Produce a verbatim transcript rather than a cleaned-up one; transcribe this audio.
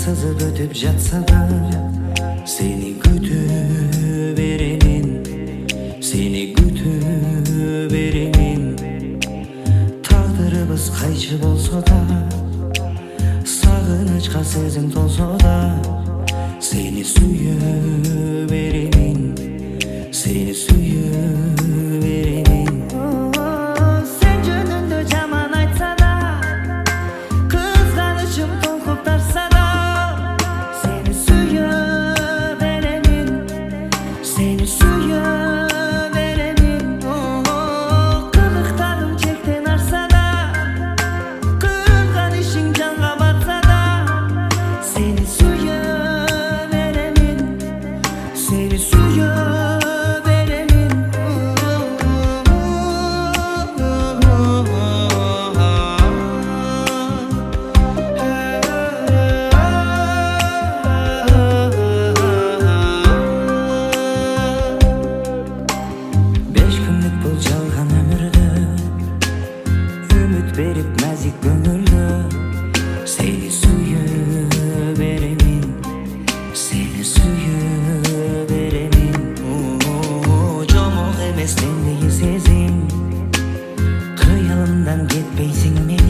sızıp ötüp жатса da seni күтүп беремин, seni күтүп беремин. Тагдырыбыз кайчы болсо да, сагынычка сезим толсо да, seni сүйүп беремин, seni сүйүп беремин. Sen жөнүндө жаман айтса да, кызганычым толкуп тарса да, seni сүйүп беремин, seni сүйүп беремин. Кырктарым чектен арса да, кызганычың жанга батса да, seni сүйүп беремин, seni сүйүп беремин. Беш күндүк бул жалган өмүрдө үмүт берип назик көңүлдө seni сүйүп беремин, seni сүйүп беремин. Жомок эмес сендеги сезим, кыялымдан кетпейсиң менин.